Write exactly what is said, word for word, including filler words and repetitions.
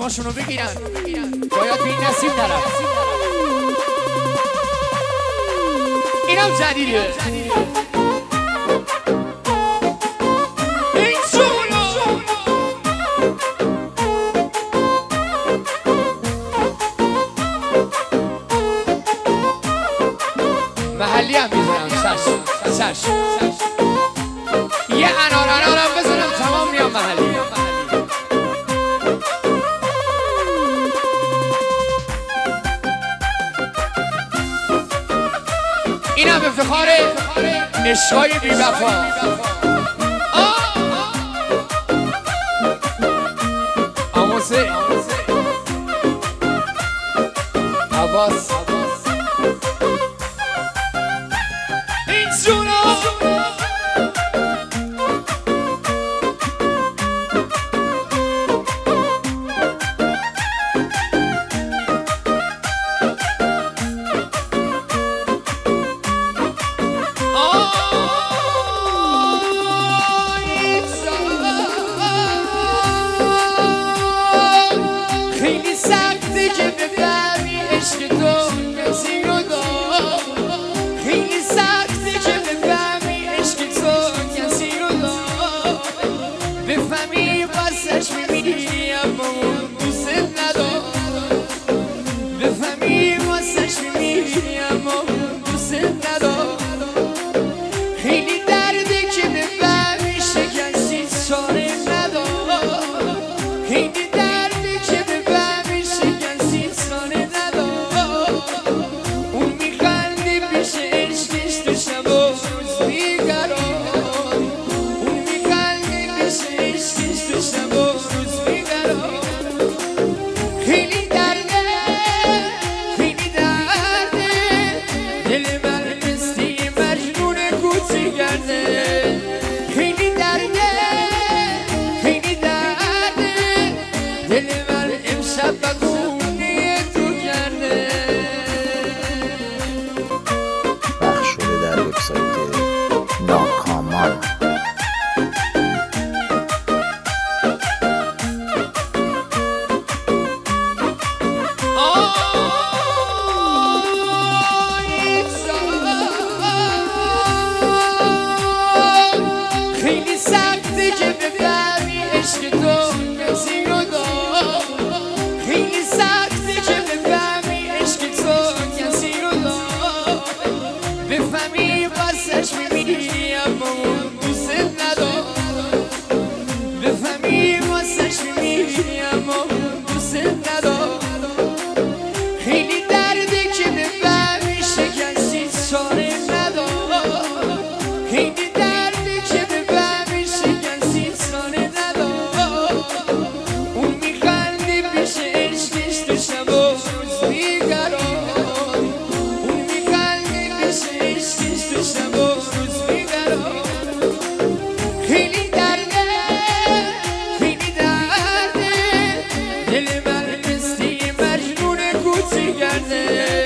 چشماشونو بگیرن باید بین نسیم طرف اینم جدیده این شونو محلی هم میزنم چشم چشم یه انار انارم بزنم تمام میام محلی اینم افتخار عشقای بی وفا آموزه عباس این جونا خیلی سخته که بفهمی عشق تو کسی رو دار خیلی سخته که بفهمی عشق تو کسی رو دار بفهمی واسش میمیری اما اون دوست ندار بفهمی واسش میمیری اما اون دوست ندار خیلی درده که بفهمی شکستی چاره ندار خیلی درده که بفهمی شکستی چاره ندار اون میخنده پیش عشقش تو شب و روز بیقرار اون میخنده پیش عشقش تو شب و روز بیقرار خیلی درده خیلی درده دل من مستی مجنون کوچی کرده خیلی درده خیلی درده دل من امشب بگونه تو کرده پخش شده در وبسایت ناکامان خیلی سخته که بفهمی عشق تو کسی رو دار خیلی سخته که بفهمی عشق تو کسی رو دار بفهمی واسش میمیری اما اون دوست ندار بفهمی واسش میمیری اما اون دوست ندار خیلی درده که بفهمی شکستی چاره ندار خیلی درده که بفهمی شکستی چاره ندار اون میخنده پیش عشقش تو شب و روز بیقرار اون میخنده پیش عشقش تو شب و روز بیقرار خیلی درده خیلی درده دل من مستی مجنون کوچی کرده